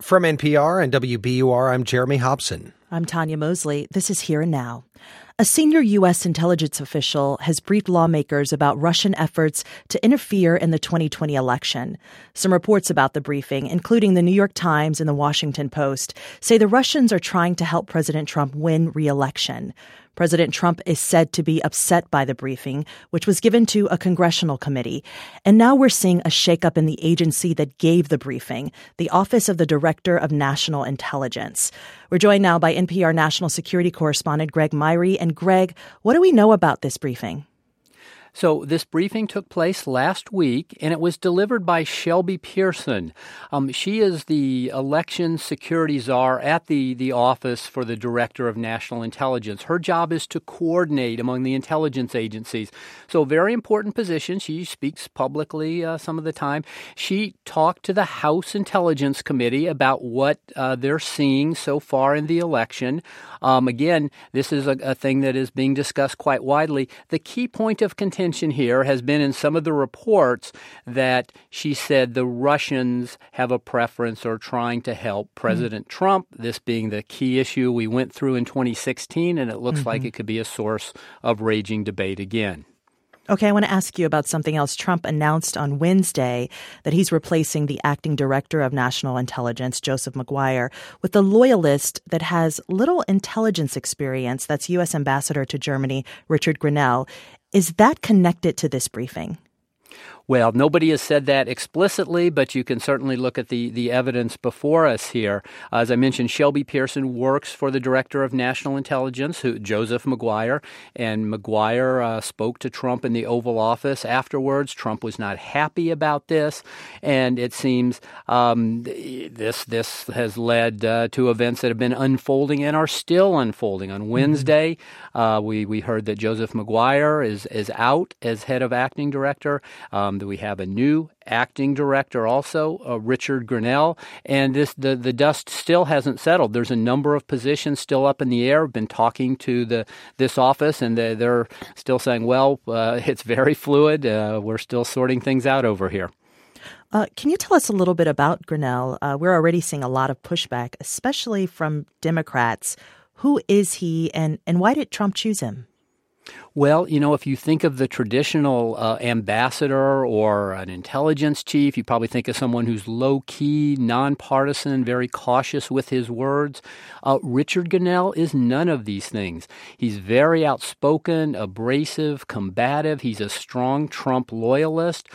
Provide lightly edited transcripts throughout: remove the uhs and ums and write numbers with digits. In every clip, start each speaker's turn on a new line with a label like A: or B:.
A: From NPR and WBUR, I'm Jeremy Hobson.
B: I'm Tanya Mosley. This is Here and Now. A senior U.S. intelligence official has briefed lawmakers about Russian efforts to interfere in the 2020 election. Some reports about the briefing, including the New York Times and the Washington Post, say the Russians are trying to help President Trump win re-election. President Trump is said to be upset by the briefing, which was given to a congressional committee. And now we're seeing a shakeup in the agency that gave the briefing, the Office of the Director of National Intelligence. We're joined now by NPR national security correspondent Greg Myre. And Greg, what do we know about this briefing?
C: So this briefing took place last week, and it was delivered by Shelby Pearson. She is the election security czar at the Office for the Director of National Intelligence. Her job is to coordinate among the intelligence agencies. So a very important position. She speaks publicly some of the time. She talked to the House Intelligence Committee about what they're seeing so far in the election. Again, this is a thing that is being discussed quite widely. The key point of contention here has been in some of the reports that she said the Russians have a preference or trying to help President Trump, this being the key issue we went through in 2016, and it looks like it could be a source of raging debate again.
B: Okay, I want to ask you about something else. Trump announced on Wednesday that he's replacing the acting director of national intelligence, Joseph Maguire, with a loyalist that has little intelligence experience. That's U.S. Ambassador to Germany, Richard Grenell. Is that connected to this briefing?
C: Well, nobody has said that explicitly, but you can certainly look at the evidence before us here. As I mentioned, Shelby Pearson works for the Director of National Intelligence, Joseph Maguire, and Maguire spoke to Trump in the Oval Office afterwards. Trump was not happy about this, and it seems this has led to events that have been unfolding and are still unfolding. On Wednesday, we heard that Joseph Maguire is out as head of acting director. That we have a new acting director also, Richard Grenell, and the dust still hasn't settled. There's a number of positions still up in the air. I've been talking to this office, and they're still saying, well, it's very fluid. We're still sorting things out over here.
B: Can you tell us a little bit about Grenell? We're already seeing a lot of pushback, especially from Democrats. Who is he, and why did Trump choose him?
C: Well, if you think of the traditional ambassador or an intelligence chief, you probably think of someone who's low-key, nonpartisan, very cautious with his words. Richard Grenell is none of these things. He's very outspoken, abrasive, combative. He's a strong Trump loyalist.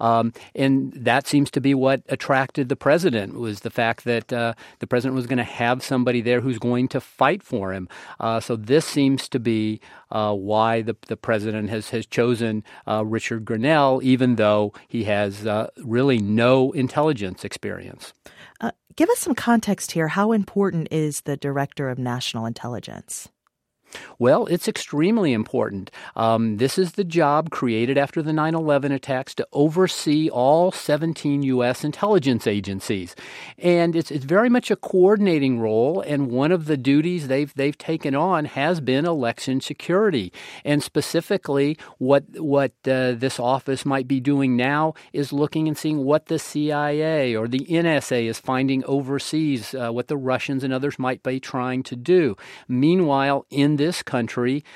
C: And that seems to be what attracted the president, was the fact that the president was going to have somebody there who's going to fight for him. So this seems to be why the president has chosen Richard Grenell, even though he has really no intelligence experience.
B: Give us some context here. How important is the Director of National Intelligence?
C: Well, it's extremely important. This is the job created after the 9/11 attacks to oversee all 17 U.S. intelligence agencies. And it's very much a coordinating role, and one of the duties they've taken on has been election security. And specifically, what this office might be doing now is looking and seeing what the CIA or the NSA is finding overseas, what the Russians and others might be trying to do. Meanwhile, in this country,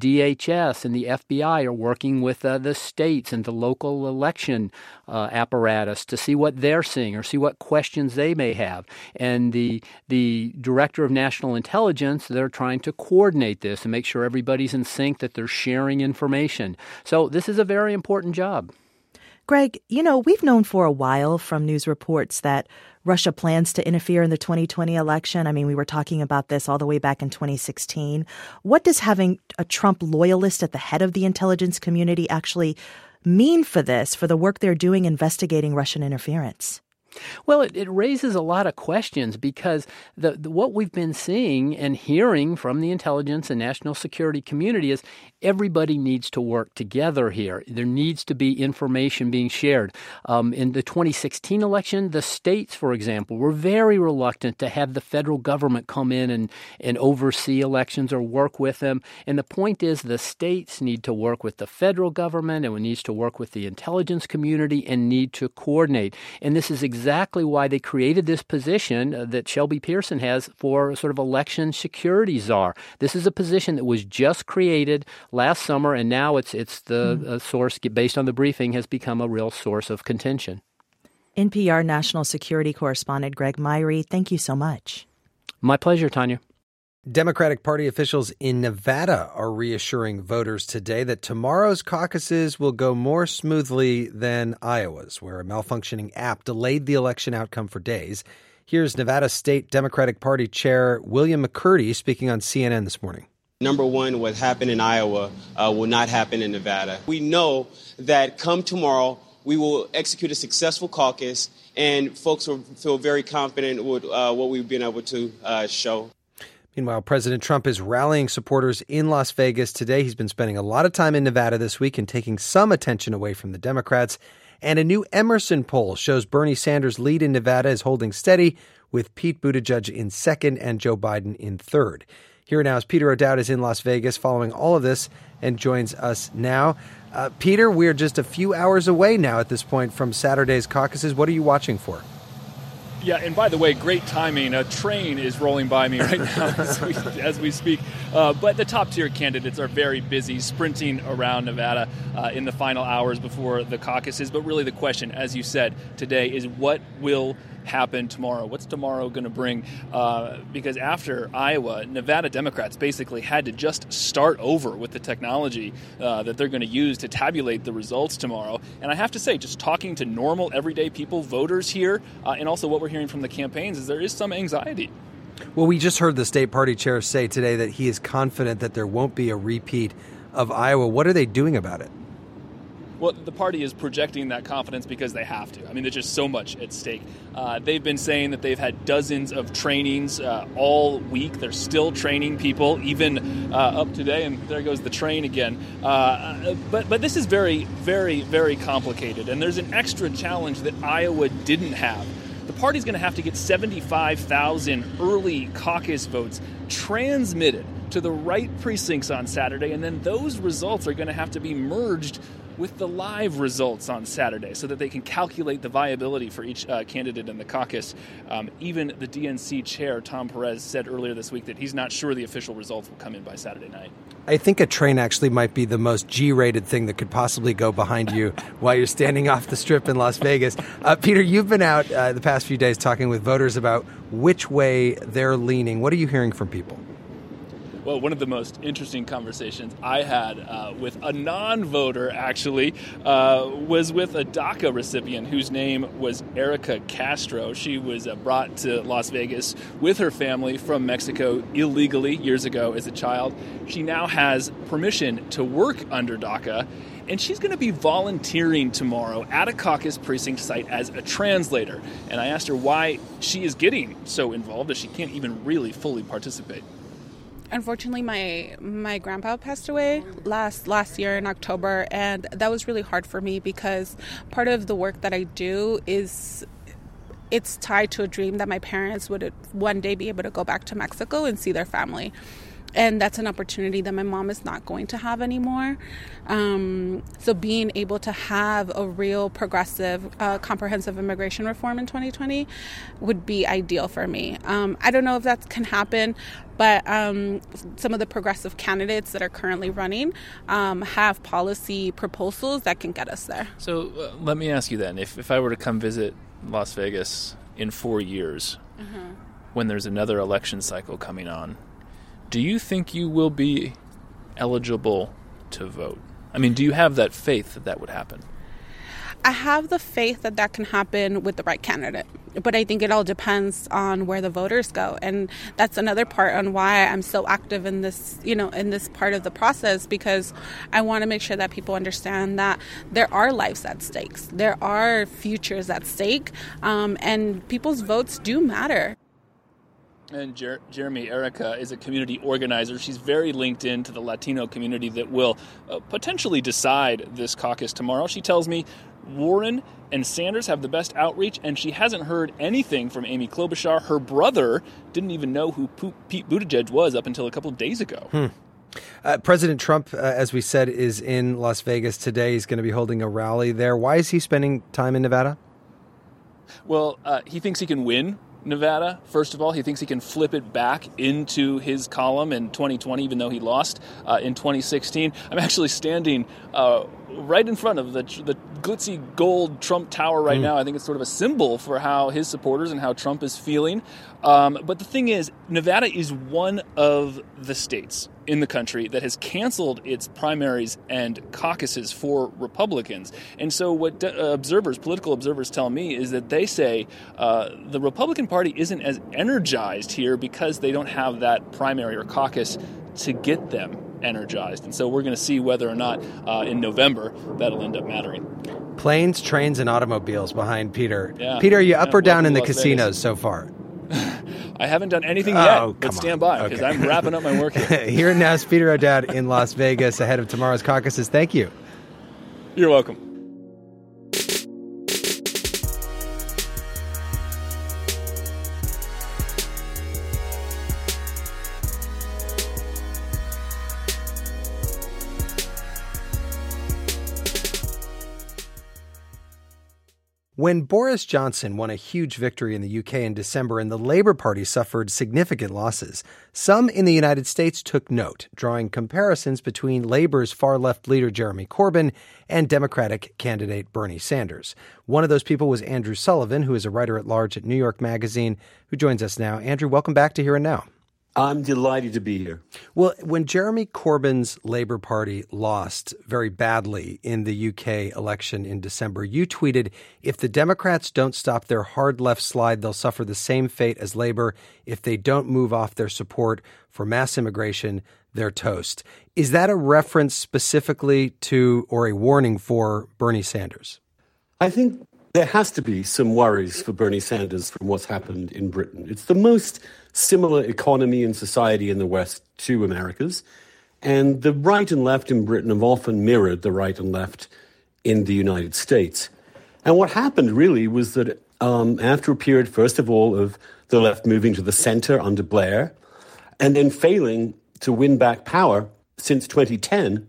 C: DHS and the FBI are working with the states and the local election apparatus to see what they're seeing or see what questions they may have. And the Director of National Intelligence, they're trying to coordinate this and make sure everybody's in sync, that they're sharing information. So this is a very important job.
B: Greg, we've known for a while from news reports that Russia plans to interfere in the 2020 election. I mean, we were talking about this all the way back in 2016. What does having a Trump loyalist at the head of the intelligence community actually mean for the work they're doing investigating Russian interference?
C: Well, it raises a lot of questions because what we've been seeing and hearing from the intelligence and national security community is everybody needs to work together here. There needs to be information being shared. In the 2016 election, the states, for example, were very reluctant to have the federal government come in and oversee elections or work with them. And the point is the states need to work with the federal government and it needs to work with the intelligence community and need to coordinate. And this is exactly exactly why they created this position that Shelby Pearson has for sort of election security czar. This is a position that was just created last summer, and now it's the source, based on the briefing, has become a real source of contention.
B: NPR national security correspondent Greg Myrie, thank you so much.
C: My pleasure, Tanya.
A: Democratic Party officials in Nevada are reassuring voters today that tomorrow's caucuses will go more smoothly than Iowa's, where a malfunctioning app delayed the election outcome for days. Here's Nevada State Democratic Party Chair William McCurdy speaking on CNN this morning.
D: Number one, what happened in Iowa will not happen in Nevada. We know that come tomorrow, we will execute a successful caucus, and folks will feel very confident with what we've been able to show.
A: Meanwhile, President Trump is rallying supporters in Las Vegas today. He's been spending a lot of time in Nevada this week and taking some attention away from the Democrats. And a new Emerson poll shows Bernie Sanders' lead in Nevada is holding steady, with Pete Buttigieg in second and Joe Biden in third. Here now is Peter O'Dowd is in Las Vegas following all of this and joins us now. Peter, we're just a few hours away now at this point from Saturday's caucuses. What are you watching for?
E: Yeah, and by the way, great timing. A train is rolling by me right now as we speak. But the top-tier candidates are very busy sprinting around Nevada in the final hours before the caucuses. But really the question, as you said today, is what will happen tomorrow? What's tomorrow going to bring? Because after Iowa, Nevada Democrats basically had to just start over with the technology that they're going to use to tabulate the results tomorrow. And I have to say, just talking to normal, everyday people, voters here, and also what we're hearing from the campaigns, is there is some anxiety.
A: Well, we just heard the state party chair say today that he is confident that there won't be a repeat of Iowa. What are they doing about it?
E: Well, the party is projecting that confidence because they have to. I mean, there's just so much at stake. They've been saying that they've had dozens of trainings all week. They're still training people, even up today. And there goes the train again. But this is very, very, very complicated. And there's an extra challenge that Iowa didn't have. The party's going to have to get 75,000 early caucus votes transmitted to the right precincts on Saturday. And then those results are going to have to be merged with the live results on Saturday so that they can calculate the viability for each candidate in the caucus. Even the DNC chair, Tom Perez, said earlier this week that he's not sure the official results will come in by Saturday night.
A: I think a train actually might be the most G-rated thing that could possibly go behind you while you're standing off the Strip in Las Vegas. Peter, you've been out the past few days talking with voters about which way they're leaning. What are you hearing from people?
E: Well, one of the most interesting conversations I had with a non-voter, actually, was with a DACA recipient whose name was Erica Castro. She was brought to Las Vegas with her family from Mexico illegally years ago as a child. She now has permission to work under DACA, and she's going to be volunteering tomorrow at a caucus precinct site as a translator. And I asked her why she is getting so involved as she can't even really fully participate.
F: Unfortunately, my grandpa passed away last year in October, and that was really hard for me because part of the work that I do is it's tied to a dream that my parents would one day be able to go back to Mexico and see their family. And that's an opportunity that my mom is not going to have anymore. So being able to have a real progressive, comprehensive immigration reform in 2020 would be ideal for me. I don't know if that can happen, but some of the progressive candidates that are currently running have policy proposals that can get us there.
E: So let me ask you then, if I were to come visit Las Vegas in 4 years, when there's another election cycle coming on, do you think you will be eligible to vote? I mean, do you have that faith that that would happen?
F: I have the faith that that can happen with the right candidate, but I think it all depends on where the voters go. And that's another part on why I'm so active in this, in this part of the process, because I want to make sure that people understand that there are lives at stake. There are futures at stake, and people's votes do matter.
E: And Jeremy, Erica is a community organizer. She's very linked into the Latino community that will potentially decide this caucus tomorrow. She tells me Warren and Sanders have the best outreach, and she hasn't heard anything from Amy Klobuchar. Her brother didn't even know who Pete Buttigieg was up until a couple of days ago.
A: President Trump, as we said, is in Las Vegas today. He's going to be holding a rally there. Why is he spending time in Nevada?
E: Well, he thinks he can win Nevada. First of all, he thinks he can flip it back into his column in 2020, even though he lost in 2016. I'm actually standing right in front of the glitzy gold Trump Tower right now. I think it's sort of a symbol for how his supporters and how Trump is feeling. But the thing is, Nevada is one of the states in the country that has canceled its primaries and caucuses for Republicans. And so what political observers tell me is that they say the Republican Party isn't as energized here because they don't have that primary or caucus to get them energized. And so we're going to see whether or not in November that'll end up mattering.
A: Planes, trains, and automobiles behind Peter.
E: Yeah.
A: Peter, are you up or down in the
E: Las
A: casinos
E: Vegas
A: so far?
E: I haven't done anything yet, but
A: come
E: stand
A: on.
E: by because
A: Okay.
E: I'm wrapping up my work here.
A: Here and now is Peter O'Dowd in Las Vegas ahead of tomorrow's caucuses. Thank you.
E: You're welcome.
A: When Boris Johnson won a huge victory in the UK in December and the Labour Party suffered significant losses, some in the United States took note, drawing comparisons between Labour's far-left leader Jeremy Corbyn and Democratic candidate Bernie Sanders. One of those people was Andrew Sullivan, who is a writer-at-large at New York Magazine, who joins us now. Andrew, welcome back to Here and Now.
G: I'm delighted to be here.
A: Well, when Jeremy Corbyn's Labour Party lost very badly in the UK election in December, you tweeted, "If the Democrats don't stop their hard left slide, they'll suffer the same fate as Labour. If they don't move off their support for mass immigration, they're toast." Is that a reference specifically to or a warning for Bernie Sanders?
G: I think there has to be some worries for Bernie Sanders from what's happened in Britain. It's the most similar economy and society in the West to America's. And the right and left in Britain have often mirrored the right and left in the United States. And what happened really was that after a period, first of all, of the left moving to the center under Blair, and then failing to win back power since 2010,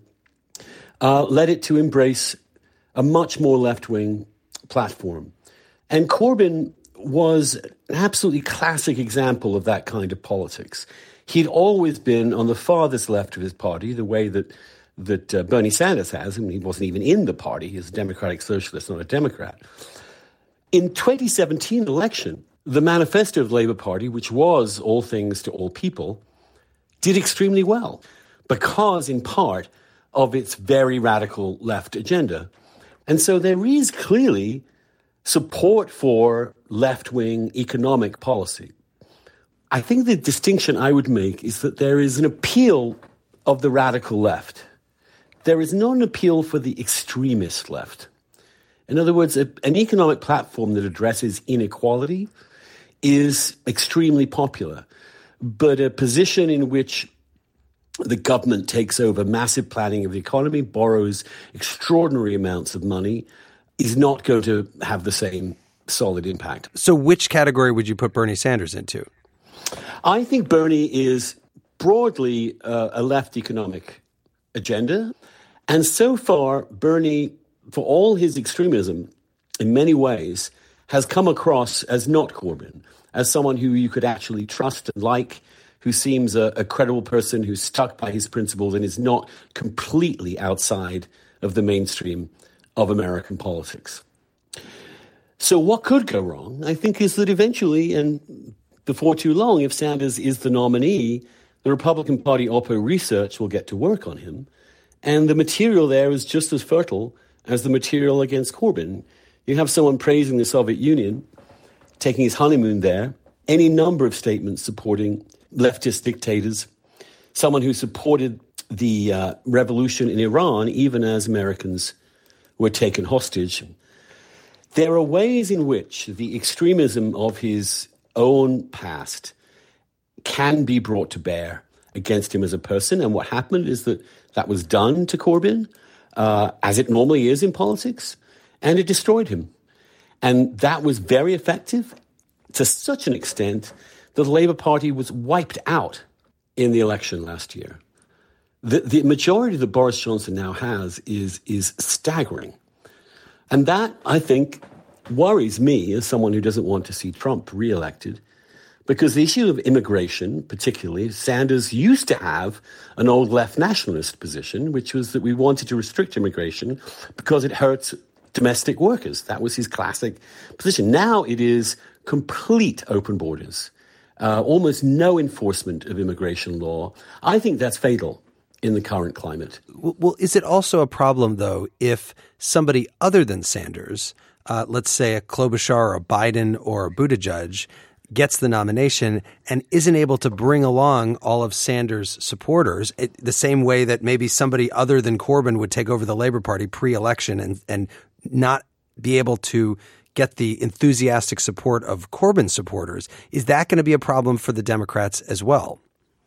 G: led it to embrace a much more left-wing platform. And Corbyn was an absolutely classic example of that kind of politics. He'd always been on the farthest left of his party, the way that Bernie Sanders has. I mean, he wasn't even in the party. He's a democratic socialist, not a Democrat. In 2017 election, the manifesto of the Labour Party, which was all things to all people, did extremely well because, in part, of its very radical left agenda. And so there is clearly support for left-wing economic policy. I think the distinction I would make is that there is an appeal of the radical left. There is not an appeal for the extremist left. In other words, an economic platform that addresses inequality is extremely popular. But a position in which the government takes over massive planning of the economy, borrows extraordinary amounts of money, is not going to have the same solid impact.
A: So which category would you put Bernie Sanders into?
G: I think Bernie is broadly a left economic agenda. And so far, Bernie, for all his extremism, in many ways, has come across as not Corbyn, as someone who you could actually trust and like, who seems a credible person who's stuck by his principles and is not completely outside of the mainstream of American politics. So what could go wrong, I think, is that eventually, and before too long, if Sanders is the nominee, the Republican Party Oppo research will get to work on him, and the material there is just as fertile as the material against Corbyn. You have someone praising the Soviet Union, taking his honeymoon there, any number of statements supporting leftist dictators, someone who supported the revolution in Iran, even as Americans were taken hostage. There are ways in which the extremism of his own past can be brought to bear against him as a person. And what happened is that was done to Corbyn, as it normally is in politics, and it destroyed him. And that was very effective to such an extent that the Labour Party was wiped out in the election last year. The majority that Boris Johnson now has is staggering. And that, I think, worries me as someone who doesn't want to see Trump reelected, because the issue of immigration, particularly, Sanders used to have an old left nationalist position, which was that we wanted to restrict immigration because it hurts domestic workers. That was his classic position. Now it is complete open borders, almost no enforcement of immigration law. I think that's fatal in the current climate.
A: Well, is it also a problem, though, if somebody other than Sanders, let's say a Klobuchar or a Biden or a Buttigieg, gets the nomination and isn't able to bring along all of Sanders' supporters, the same way that maybe somebody other than Corbyn would take over the Labor Party pre-election and not be able to get the enthusiastic support of Corbyn supporters? Is that going to be a problem for the Democrats as well?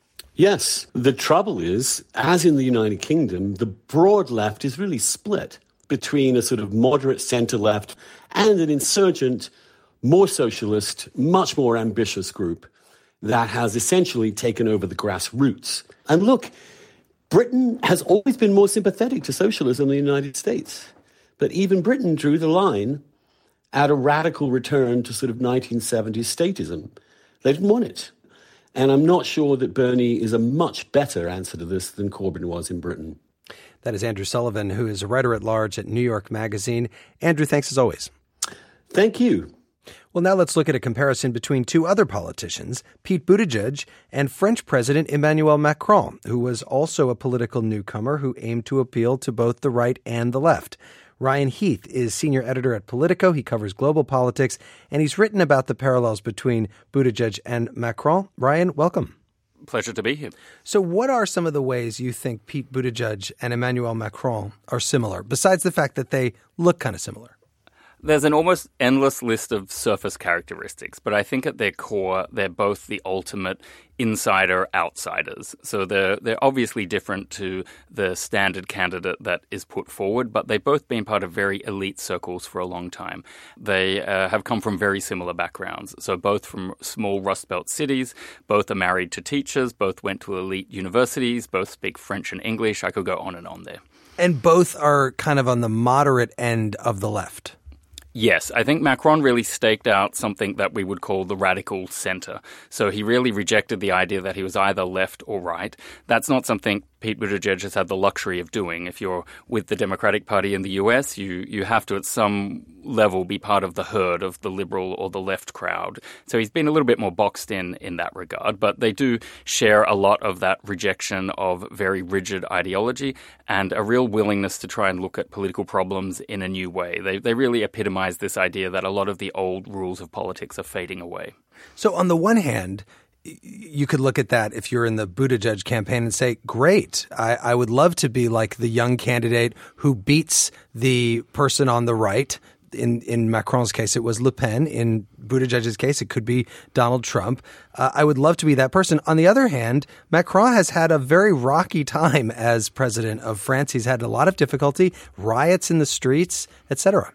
G: Yes. The trouble is, as in the United Kingdom, the broad left is really split between a sort of moderate center-left and an insurgent, more socialist, much more ambitious group that has essentially taken over the grassroots. And look, Britain has always been more sympathetic to socialism than the United States. But even Britain drew the line at a radical return to sort of 1970s statism. They didn't want it. And I'm not sure that Bernie is a much better answer to this than Corbyn was in Britain.
A: That is Andrew Sullivan, who is a writer at large at New York Magazine. Andrew, thanks as always.
G: Thank you.
A: Well, now let's look at a comparison between two other politicians, Pete Buttigieg and French President Emmanuel Macron, who was also a political newcomer who aimed to appeal to both the right and the left. Ryan Heath is senior editor at Politico. He covers global politics, and he's written about the parallels between Buttigieg and Macron. Ryan, welcome.
H: Pleasure to be here.
A: So what are some of the ways you think Pete Buttigieg and Emmanuel Macron are similar, besides the fact that they look kind of similar?
H: There's an almost endless list of surface characteristics, but I think at their core, they're both the ultimate insider-outsiders. So they're obviously different to the standard candidate that is put forward, but they've both been part of very elite circles for a long time. They have come from very similar backgrounds. So both from small Rust Belt cities, both are married to teachers, both went to elite universities, both speak French and English. I could go on there.
A: And both are kind of on the moderate end of the left.
H: Yes, I think Macron really staked out something that we would call the radical center. So he really rejected the idea that he was either left or right. That's not something Pete Buttigieg has had the luxury of doing. If you're with the Democratic Party in the US, you have to at some level be part of the herd of the liberal or the left crowd. So he's been a little bit more boxed in that regard. But they do share a lot of that rejection of very rigid ideology and a real willingness to try and look at political problems in a new way. They really epitomize this idea that a lot of the old rules of politics are fading away.
A: So on the one hand, you could look at that if you're in the Buttigieg campaign and say, great, I would love to be like the young candidate who beats the person on the right. In Macron's case, it was Le Pen. In Buttigieg's case, it could be Donald Trump. I would love to be that person. On the other hand, Macron has had a very rocky time as president of France. He's had a lot of difficulty, riots in the streets, etc.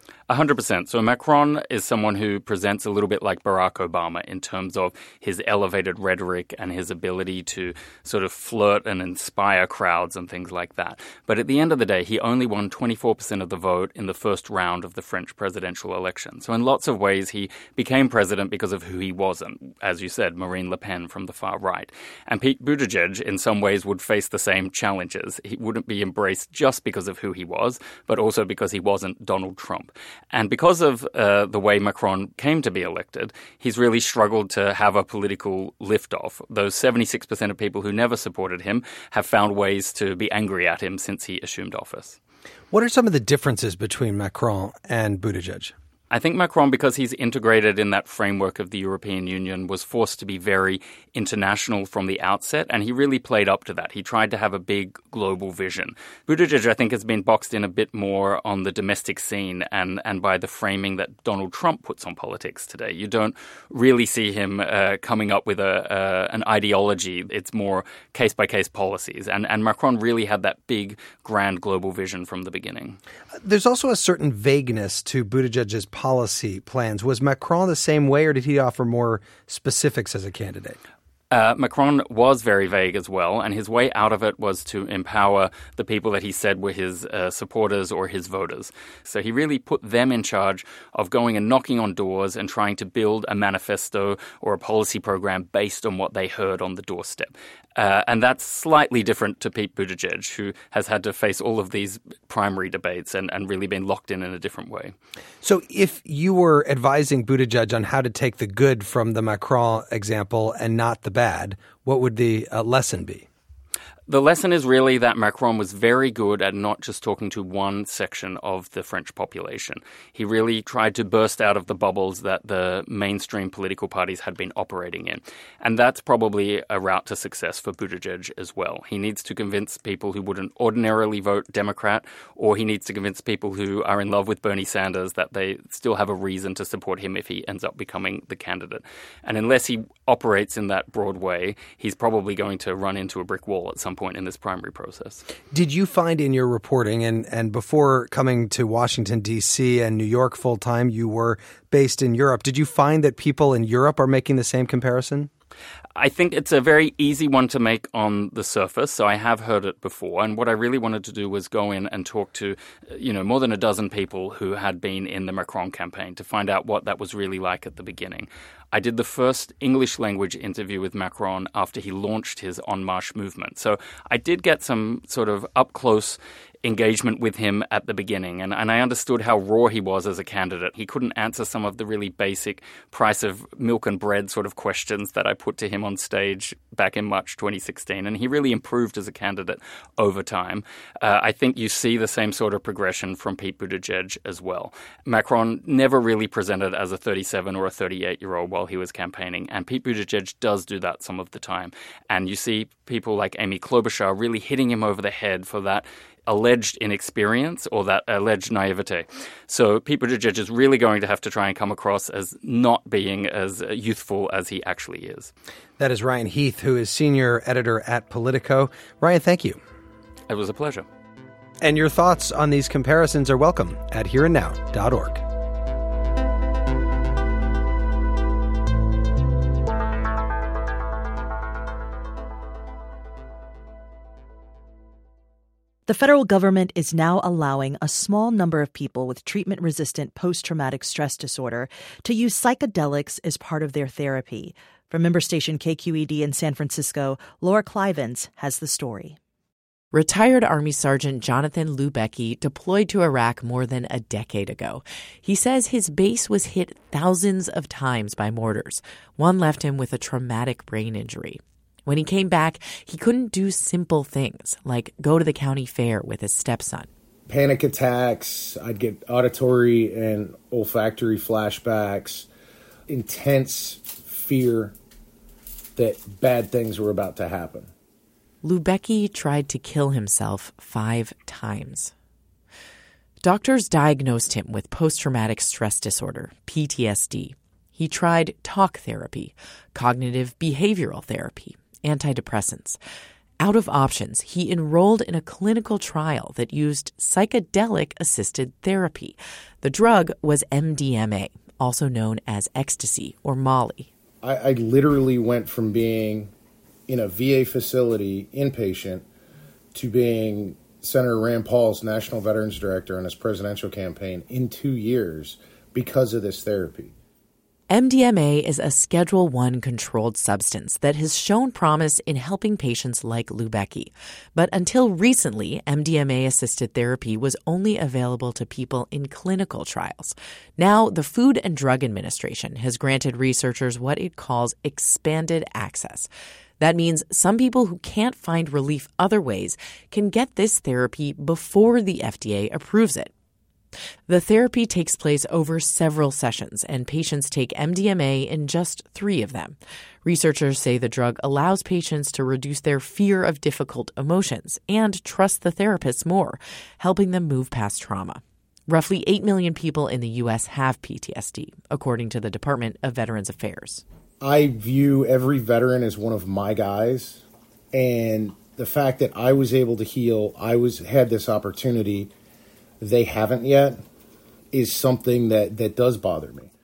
H: 100%. So Macron is someone who presents a little bit like Barack Obama in terms of his elevated rhetoric and his ability to sort of flirt and inspire crowds and things like that. But at the end of the day, he only won 24% of the vote in the first round of the French presidential election. So in lots of ways, he became president because of who he wasn't. As you said, Marine Le Pen from the far right. And Pete Buttigieg, in some ways, would face the same challenges. He wouldn't be embraced just because of who he was, but also because he wasn't Donald Trump. And because of the way Macron came to be elected, he's really struggled to have a political liftoff. Those 76% of people who never supported him have found ways to be angry at him since he assumed office.
A: What are some of the differences between Macron and Buttigieg?
H: I think Macron, because he's integrated in that framework of the European Union, was forced to be very international from the outset, and he really played up to that. He tried to have a big global vision. Buttigieg, I think, has been boxed in a bit more on the domestic scene and by the framing that Donald Trump puts on politics today. You don't really see him coming up with an ideology. It's more case-by-case policies, and Macron really had that big, grand global vision from the beginning.
A: There's also a certain vagueness to Buttigieg's policy plans. Was Macron the same way, or did he offer more specifics as a candidate?
H: Macron was very vague as well, and his way out of it was to empower the people that he said were his supporters or his voters. So he really put them in charge of going and knocking on doors and trying to build a manifesto or a policy program based on what they heard on the doorstep. And that's slightly different to Pete Buttigieg, who has had to face all of these primary debates and really been locked in a different way.
A: So if you were advising Buttigieg on how to take the good from the Macron example and not the bad, what would the lesson be?
H: The lesson is really that Macron was very good at not just talking to one section of the French population. He really tried to burst out of the bubbles that the mainstream political parties had been operating in. And that's probably a route to success for Buttigieg as well. He needs to convince people who wouldn't ordinarily vote Democrat, or he needs to convince people who are in love with Bernie Sanders that they still have a reason to support him if he ends up becoming the candidate. And unless he operates in that broad way, he's probably going to run into a brick wall at some point in this primary process.
A: Did you find in your reporting, and before coming to Washington, D.C. and New York full time, you were based in Europe. Did you find that people in Europe are making the same comparison?
H: I think it's a very easy one to make on the surface, so I have heard it before. And what I really wanted to do was go in and talk to, more than a dozen people who had been in the Macron campaign to find out what that was really like at the beginning. I did the first English language interview with Macron after he launched his En Marche movement. So I did get some sort of up-close engagement with him at the beginning, and I understood how raw he was as a candidate. He couldn't answer some of the really basic price of milk and bread sort of questions that I put to him on stage back in March 2016, and he really improved as a candidate over time. I think you see the same sort of progression from Pete Buttigieg as well. Macron never really presented as a 37 or a 38-year-old while he was campaigning, and Pete Buttigieg does do that some of the time. And you see people like Amy Klobuchar really hitting him over the head for that alleged inexperience or that alleged naivete. So Pete Buttigieg is really going to have to try and come across as not being as youthful as he actually is.
A: That is Ryan Heath, who is senior editor at Politico. Ryan, thank you.
H: It was a pleasure.
A: And your thoughts on these comparisons are welcome at hereandnow.org.
B: The federal government is now allowing a small number of people with treatment-resistant post-traumatic stress disorder to use psychedelics as part of their therapy. From member station KQED in San Francisco, Laura Clivens has the story.
I: Retired Army Sergeant Jonathan Lubecki deployed to Iraq more than a decade ago. He says his base was hit thousands of times by mortars. One left him with a traumatic brain injury. When he came back, he couldn't do simple things like go to the county fair with his stepson.
J: Panic attacks, I'd get auditory and olfactory flashbacks, intense fear that bad things were about to happen.
I: Lubecki tried to kill himself 5 times. Doctors diagnosed him with post-traumatic stress disorder, PTSD. He tried talk therapy, cognitive behavioral therapy, antidepressants. Out of options, he enrolled in a clinical trial that used psychedelic-assisted therapy. The drug was MDMA, also known as ecstasy or Molly.
J: I literally went from being in a VA facility, inpatient, to being Senator Rand Paul's National Veterans Director on his presidential campaign in 2 years because of this therapy.
I: MDMA is a Schedule I controlled substance that has shown promise in helping patients like Lubecki. But until recently, MDMA-assisted therapy was only available to people in clinical trials. Now, the Food and Drug Administration has granted researchers what it calls expanded access. That means some people who can't find relief other ways can get this therapy before the FDA approves it. The therapy takes place over several sessions, and patients take MDMA in just 3 of them. Researchers say the drug allows patients to reduce their fear of difficult emotions and trust the therapists more, helping them move past trauma. Roughly 8 million people in the U.S. have PTSD, according to the Department of Veterans Affairs.
J: I view every veteran as one of my guys, and the fact that I was able to heal, had this opportunity, they haven't yet, is something that does bother me.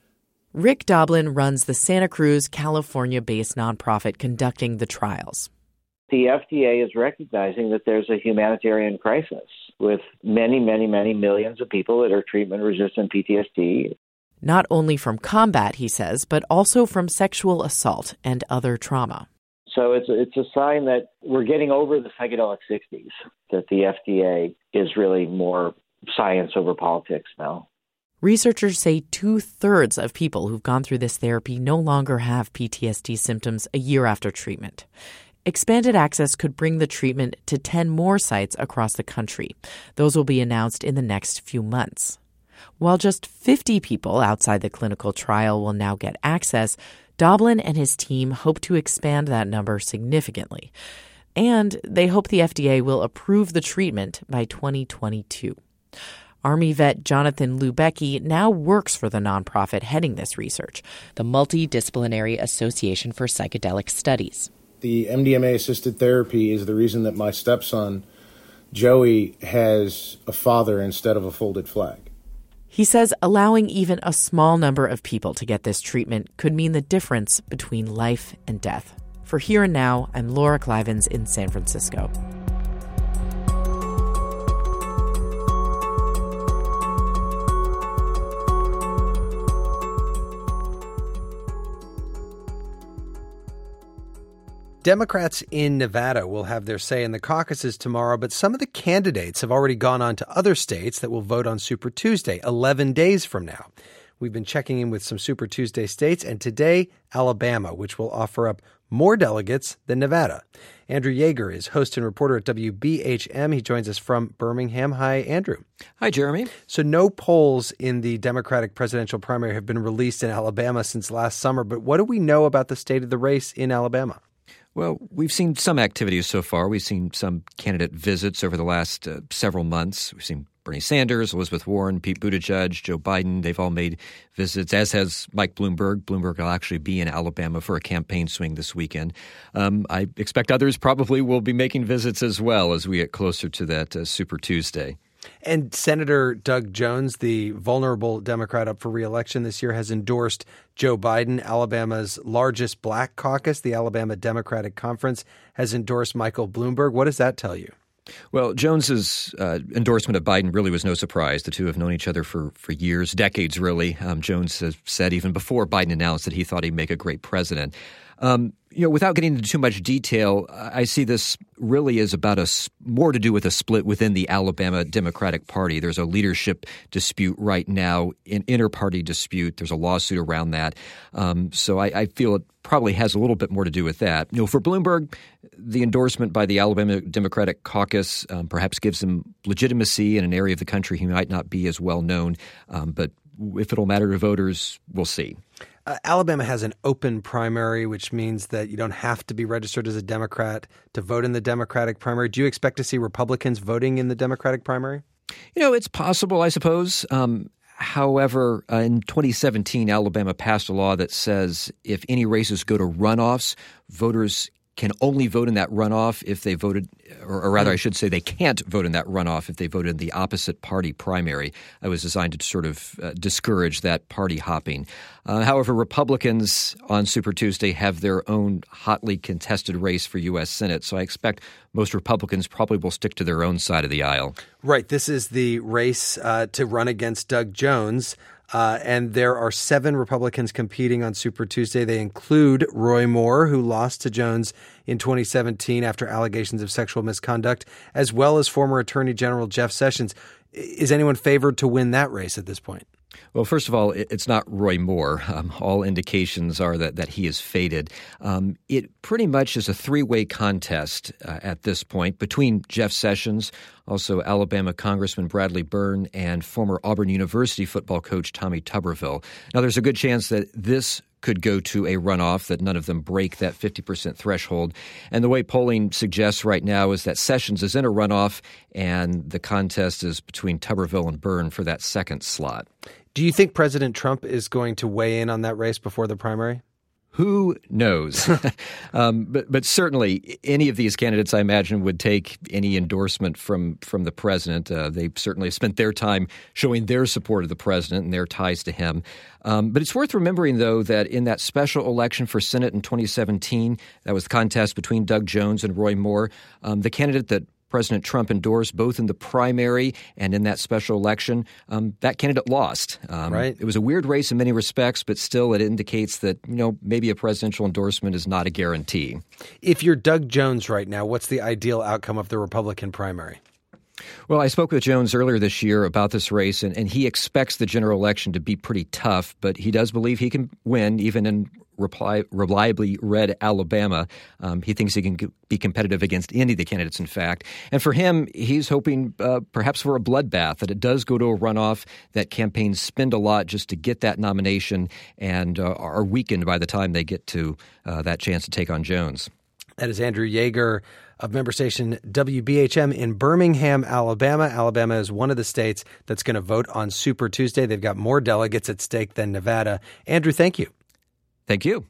I: Rick Doblin runs the Santa Cruz, California-based nonprofit conducting the trials.
K: The FDA is recognizing that there's a humanitarian crisis with many, many, many millions of people that are treatment-resistant PTSD.
I: Not only from combat, he says, but also from sexual assault and other trauma.
K: So it's a sign that we're getting over the psychedelic 60s, that the FDA is really more science over politics now.
I: Researchers say 2/3 of people who've gone through this therapy no longer have PTSD symptoms a year after treatment. Expanded access could bring the treatment to 10 more sites across the country. Those will be announced in the next few months. While just 50 people outside the clinical trial will now get access, Doblin and his team hope to expand that number significantly. And they hope the FDA will approve the treatment by 2022. Army vet Jonathan Lubecki now works for the nonprofit heading this research, the Multidisciplinary Association for Psychedelic Studies.
J: The MDMA-assisted therapy is the reason that my stepson, Joey, has a father instead of a folded flag.
I: He says allowing even a small number of people to get this treatment could mean the difference between life and death. For Here and Now, I'm Laura Clivens in San Francisco.
A: Democrats in Nevada will have their say in the caucuses tomorrow, but some of the candidates have already gone on to other states that will vote on Super Tuesday, 11 days from now. We've been checking in with some Super Tuesday states, and today, Alabama, which will offer up more delegates than Nevada. Andrew Yeager is host and reporter at WBHM. He joins us from Birmingham. Hi, Andrew.
L: Hi, Jeremy.
A: So no polls in the Democratic presidential primary have been released in Alabama since last summer, but what do we know about the state of the race in Alabama?
L: Well, we've seen some activities so far. We've seen some candidate visits over the last several months. We've seen Bernie Sanders, Elizabeth Warren, Pete Buttigieg, Joe Biden. They've all made visits, as has Mike Bloomberg. Bloomberg will actually be in Alabama for a campaign swing this weekend. I expect others probably will be making visits as well as we get closer to that Super Tuesday.
A: And Senator Doug Jones, the vulnerable Democrat up for re-election this year, has endorsed Joe Biden. Alabama's largest black caucus, the Alabama Democratic Conference, has endorsed Michael Bloomberg. What does that tell you?
L: Well, Jones's endorsement of Biden really was no surprise. The two have known each other for years, decades, really. Jones has said even before Biden announced that he thought he'd make a great president. Without getting into too much detail, I see this really as about more to do with a split within the Alabama Democratic Party. There's a leadership dispute right now, an inter-party dispute. There's a lawsuit around that. So I feel it probably has a little bit more to do with that. For Bloomberg, the endorsement by the Alabama Democratic Caucus perhaps gives him legitimacy in an area of the country he might not be as well known. But if it'll matter to voters, we'll see.
A: Alabama has an open primary, which means that you don't have to be registered as a Democrat to vote in the Democratic primary. Do you expect to see Republicans voting in the Democratic primary?
L: It's possible, I suppose. However, in 2017, Alabama passed a law that says if any races go to runoffs, voters can only vote in that runoff if they voted, or rather I should say they can't vote in that runoff if they voted in the opposite party primary. It was designed to sort of discourage that party hopping. However, Republicans on Super Tuesday have their own hotly contested race for U.S. Senate, so I expect most Republicans probably will stick to their own side of the aisle.
A: Right. This is the race to run against Doug Jones. And there are 7 Republicans competing on Super Tuesday. They include Roy Moore, who lost to Jones in 2017 after allegations of sexual misconduct, as well as former Attorney General Jeff Sessions. Is anyone favored to win that race at this point?
L: Well, first of all, it's not Roy Moore. All indications are that he is faded. It pretty much is a 3-way contest at this point between Jeff Sessions, also Alabama Congressman Bradley Byrne, and former Auburn University football coach Tommy Tuberville. Now, there's a good chance that this could go to a runoff, that none of them break that 50% threshold. And the way polling suggests right now is that Sessions is in a runoff, and the contest is between Tuberville and Byrne for that second slot.
A: Do you think President Trump is going to weigh in on that race before the primary?
L: Who knows? But certainly any of these candidates, I imagine, would take any endorsement from the president. They certainly spent their time showing their support of the president and their ties to him. But it's worth remembering, though, that in that special election for Senate in 2017, that was the contest between Doug Jones and Roy Moore, the candidate that President Trump endorsed both in the primary and in that special election, that candidate lost.
A: Right.
L: It was a weird race in many respects, but still it indicates that, maybe a presidential endorsement is not a guarantee.
A: If you're Doug Jones right now, what's the ideal outcome of the Republican primary?
L: Well, I spoke with Jones earlier this year about this race, and he expects the general election to be pretty tough, but he does believe he can win even in reliably red Alabama. He thinks he can be competitive against any of the candidates, in fact. And for him, he's hoping perhaps for a bloodbath, that it does go to a runoff, that campaigns spend a lot just to get that nomination and are weakened by the time they get to that chance to take on Jones.
A: That is Andrew Yeager of member station WBHM in Birmingham, Alabama. Alabama is one of the states that's going to vote on Super Tuesday. They've got more delegates at stake than Nevada. Andrew, thank you.
L: Thank you.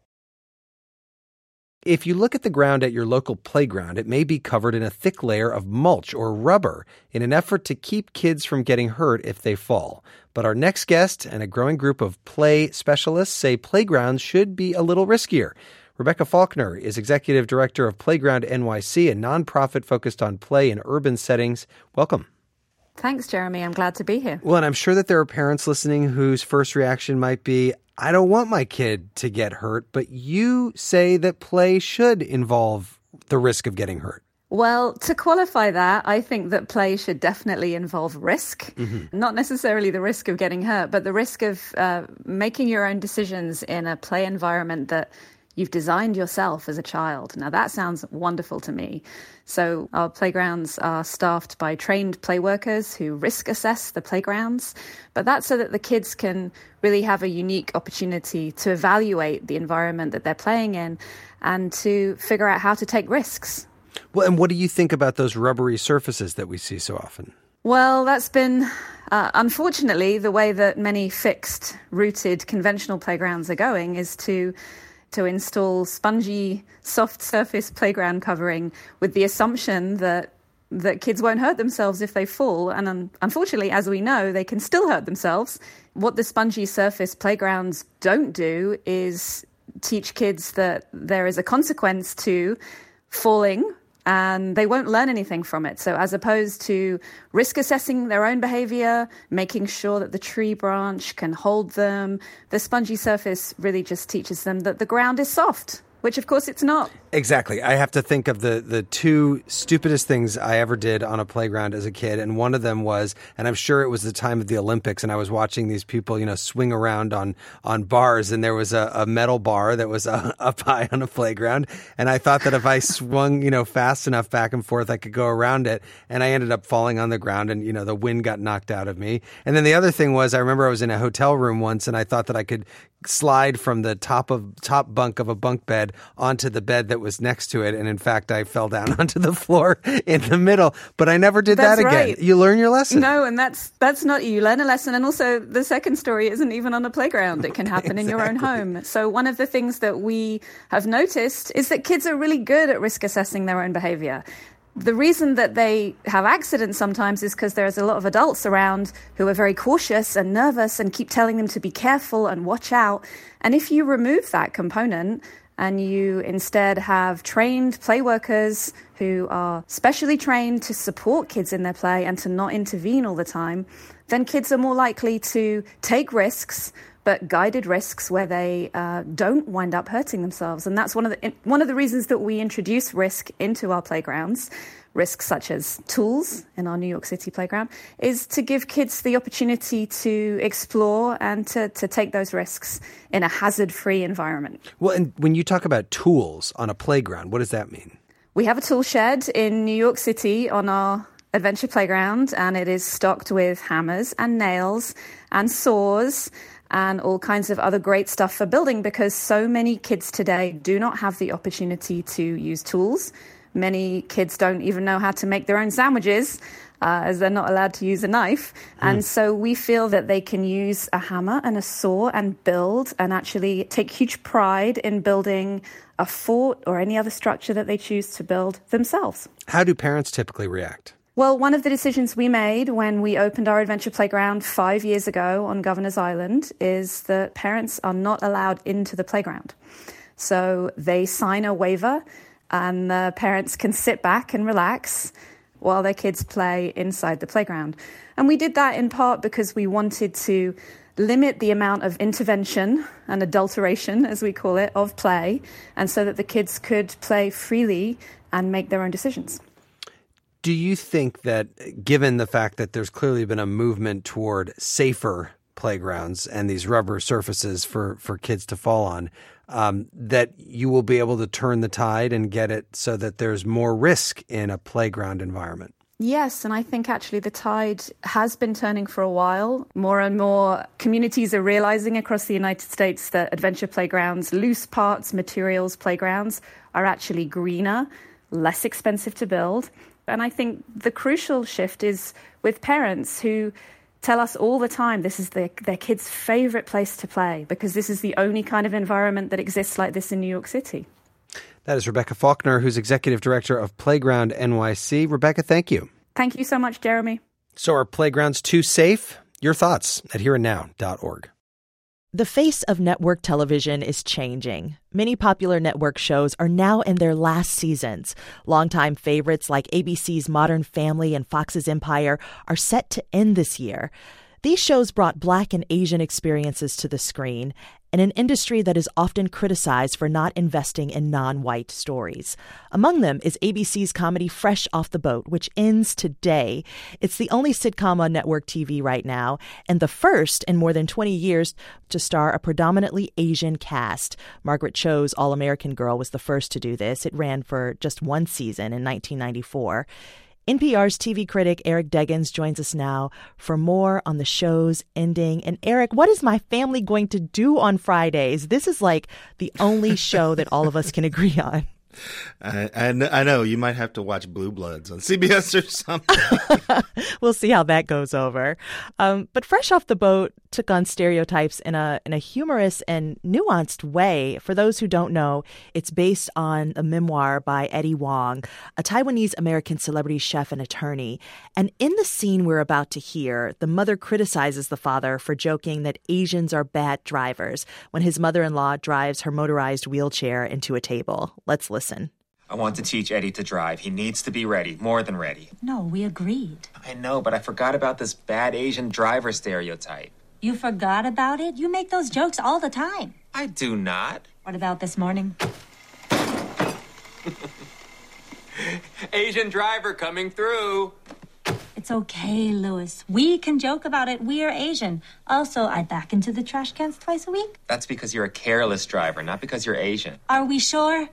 A: If you look at the ground at your local playground, it may be covered in a thick layer of mulch or rubber in an effort to keep kids from getting hurt if they fall. But our next guest and a growing group of play specialists say playgrounds should be a little riskier. Rebecca Faulkner is executive director of Playground NYC, a nonprofit focused on play in urban settings. Welcome.
M: Thanks, Jeremy. I'm glad to be here.
A: Well, and I'm sure that there are parents listening whose first reaction might be, I don't want my kid to get hurt, but you say that play should involve the risk of getting hurt.
M: Well, to qualify that, I think that play should definitely involve risk, not necessarily the risk of getting hurt, but the risk of making your own decisions in a play environment that you've designed yourself as a child. Now, that sounds wonderful to me. So our playgrounds are staffed by trained play workers who risk assess the playgrounds. But that's so that the kids can really have a unique opportunity to evaluate the environment that they're playing in and to figure out how to take risks.
A: Well, and what do you think about those rubbery surfaces that we see so often?
M: Well, that's been, unfortunately, the way that many fixed-rooted conventional playgrounds are going is to install spongy, soft surface playground covering with the assumption that kids won't hurt themselves if they fall. And unfortunately, as we know, they can still hurt themselves. What the spongy surface playgrounds don't do is teach kids that there is a consequence to falling, and they won't learn anything from it. So as opposed to risk assessing their own behavior, making sure that the tree branch can hold them, the spongy surface really just teaches them that the ground is soft, which of course it's not.
A: Exactly. I have to think of the two stupidest things I ever did on a playground as a kid. And one of them was, and I'm sure it was the time of the Olympics, and I was watching these people, swing around on bars. And there was a metal bar that was up high on a playground. And I thought that if I swung, fast enough back and forth, I could go around it. And I ended up falling on the ground and, the wind got knocked out of me. And then the other thing was, I remember I was in a hotel room once and I thought that I could slide from the top bunk of a bunk bed onto the bed that was next to it, and in fact I fell down onto the floor in the middle, but I never did that again.
M: Right.
A: You learn your lesson.
M: No, and that's not you learn a lesson. And also the second story isn't even on a playground. It can happen in your own home. So one of the things that we have noticed is that kids are really good at risk assessing their own behavior. The reason that they have accidents sometimes is because there's a lot of adults around who are very cautious and nervous and keep telling them to be careful and watch out. And if you remove that component and you instead have trained play workers who are specially trained to support kids in their play and to not intervene all the time, then kids are more likely to take risks, but guided risks where they don't wind up hurting themselves. And that's one of the reasons that we introduce risk into our playgrounds, risks such as tools in our New York City playground, is to give kids the opportunity to explore and to take those risks in a hazard-free environment.
A: Well, and when you talk about tools on a playground, what does that mean?
M: We have a tool shed in New York City on our adventure playground, and it is stocked with hammers and nails and saws and all kinds of other great stuff for building, because so many kids today do not have the opportunity to use tools. Many kids don't even know how to make their own sandwiches, as they're not allowed to use a knife. And so we feel that they can use a hammer and a saw and build and actually take huge pride in building a fort or any other structure that they choose to build themselves.
A: How do parents typically react?
M: Well, one of the decisions we made when we opened our adventure playground 5 years ago on Governor's Island is that parents are not allowed into the playground. So they sign a waiver and the parents can sit back and relax while their kids play inside the playground. And we did that in part because we wanted to limit the amount of intervention and adulteration, as we call it, of play, and so that the kids could play freely and make their own decisions.
A: Do you think that, given the fact that there's clearly been a movement toward safer playgrounds and these rubber surfaces for kids to fall on, that you will be able to turn the tide and get it so that there's more risk in a playground environment?
M: Yes, and I think actually the tide has been turning for a while. More and more communities are realizing across the United States that adventure playgrounds, loose parts, materials playgrounds, are actually greener, less expensive to build. And I think the crucial shift is with parents who tell us all the time this is their kids' favorite place to play because this is the only kind of environment that exists like this in New York City.
A: That is Rebecca Faulkner, who's Executive Director of Playground NYC. Rebecca, thank you.
M: Thank you so much, Jeremy.
A: So are playgrounds too safe? Your thoughts at hereandnow.org.
B: The face of network television is changing. Many popular network shows are now in their last seasons. Longtime favorites like ABC's Modern Family and Fox's Empire are set to end this year. These shows brought Black and Asian experiences to the screen in an industry that is often criticized for not investing in non-white stories. Among them is ABC's comedy Fresh Off the Boat, which ends today. It's the only sitcom on network TV right now, and the first in more than 20 years to star a predominantly Asian cast. Margaret Cho's All-American Girl was the first to do this. It ran for just one season in 1994. NPR's TV critic Eric Deggans joins us now for more on the show's ending. And Eric, what is my family going to do on Fridays? This is like the only show that all of us can agree on.
N: I know. You might have to watch Blue Bloods on CBS or something.
B: We'll see how that goes over. But Fresh Off the Boat took on stereotypes in a humorous and nuanced way. For those who don't know, it's based on a memoir by Eddie Huang, a Taiwanese-American celebrity chef and attorney. And in the scene we're about to hear, the mother criticizes the father for joking that Asians are bad drivers when his mother-in-law drives her motorized wheelchair into a table. Let's listen.
O: I want to teach Eddie to drive. He needs to be ready, more than ready.
P: No, we agreed.
O: I know, but I forgot about this bad Asian driver stereotype.
P: You forgot about it? You make those jokes all the time.
O: I do not.
P: What about this morning?
O: Asian driver coming through.
P: It's okay, Louis. We can joke about it. We are Asian. Also, I back into the trash cans twice a week.
O: That's because you're a careless driver, not because you're Asian.
P: Are we sure?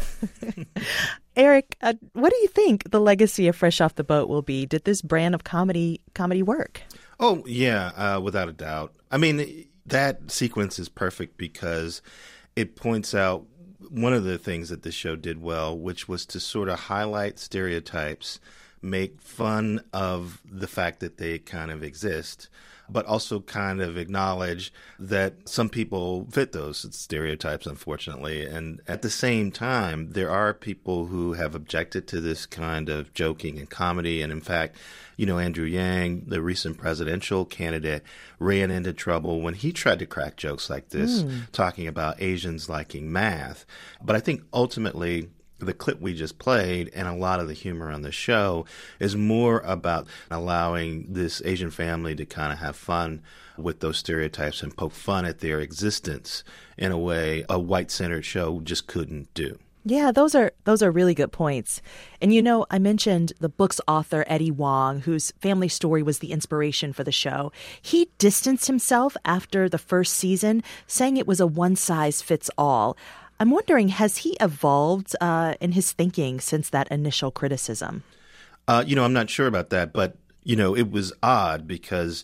B: Eric, what do you think the legacy of Fresh Off the Boat will be? Did this brand of comedy work?
N: Oh, yeah, without a doubt. I mean, that sequence is perfect because it points out one of the things that this show did well, which was to sort of highlight stereotypes, make fun of the fact that they kind of exist, but also kind of acknowledge that some people fit those stereotypes, unfortunately. And at the same time, there are people who have objected to this kind of joking and comedy. And in fact, you know, Andrew Yang, the recent presidential candidate, ran into trouble when he tried to crack jokes like this, talking about Asians liking math. But I think ultimately, the clip we just played and a lot of the humor on the show is more about allowing this Asian family to kind of have fun with those stereotypes and poke fun at their existence in a way a white-centered show just couldn't do.
B: Yeah, those are really good points. And you know, I mentioned the book's author, Eddie Huang, whose family story was the inspiration for the show. He distanced himself after the first season, saying it was a one-size-fits-all. I'm wondering, has he evolved in his thinking since that initial criticism?
N: I'm not sure about that, but, it was odd because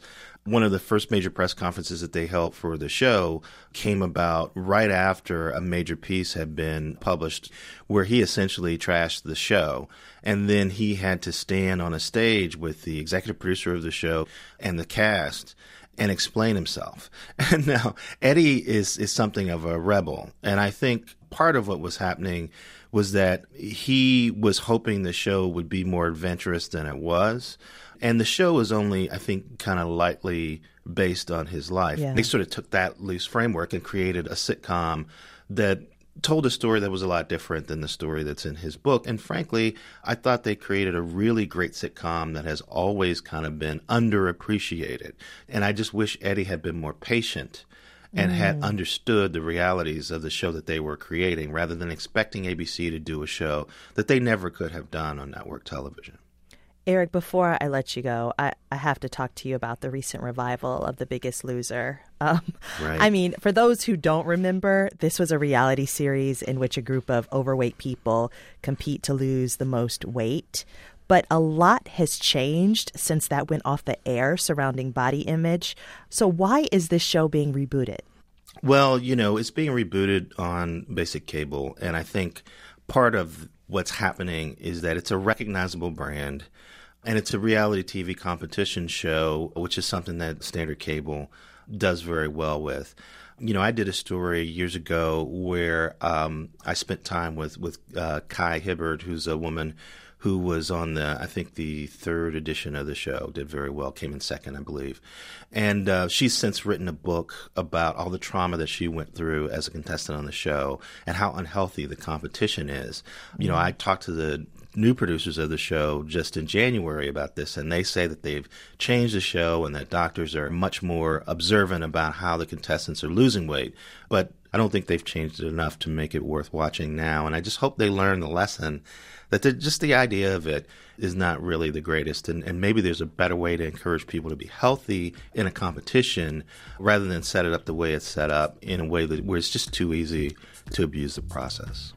N: one of the first major press conferences that they held for the show came about right after a major piece had been published where he essentially trashed the show. And then he had to stand on a stage with the executive producer of the show and the cast and explain himself. And now Eddie is something of a rebel. And I think part of what was happening was that he was hoping the show would be more adventurous than it was. And the show was only, I think, kind of lightly based on his life. Yeah. They sort of took that loose framework and created a sitcom that told a story that was a lot different than the story that's in his book. And frankly, I thought they created a really great sitcom that has always kind of been underappreciated. And I just wish Eddie had been more patient and had understood the realities of the show that they were creating rather than expecting ABC to do a show that they never could have done on network television.
B: Eric, before I let you go, I have to talk to you about the recent revival of The Biggest Loser. Right. I mean, for those who don't remember, this was a reality series in which a group of overweight people compete to lose the most weight. But a lot has changed since that went off the air surrounding body image. So why is this show being rebooted?
N: Well, it's being rebooted on basic cable. And I think part of what's happening is that it's a recognizable brand. And it's a reality TV competition show, which is something that standard cable does very well with. I did a story years ago where I spent time with Kai Hibbard, who's a woman who was on I think the third edition of the show, did very well, came in second, I believe. And she's since written a book about all the trauma that she went through as a contestant on the show and how unhealthy the competition is. I talked to the new producers of the show just in January about this, and they say that they've changed the show and that doctors are much more observant about how the contestants are losing weight. But I don't think they've changed it enough to make it worth watching now. And I just hope they learn the lesson that just the idea of it is not really the greatest. And maybe there's a better way to encourage people to be healthy in a competition rather than set it up the way it's set up in a way where it's just too easy to abuse the process.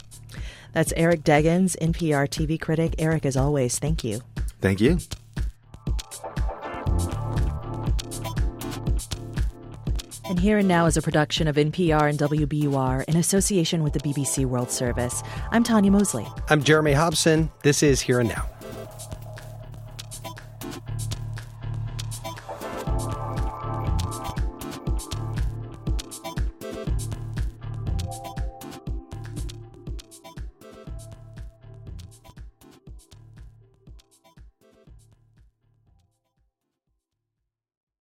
B: That's Eric Deggans, NPR TV critic. Eric, as always, thank you.
N: Thank you.
B: And Here and Now is a production of NPR and WBUR in association with the BBC World Service. I'm Tanya Mosley.
A: I'm Jeremy Hobson. This is Here and Now.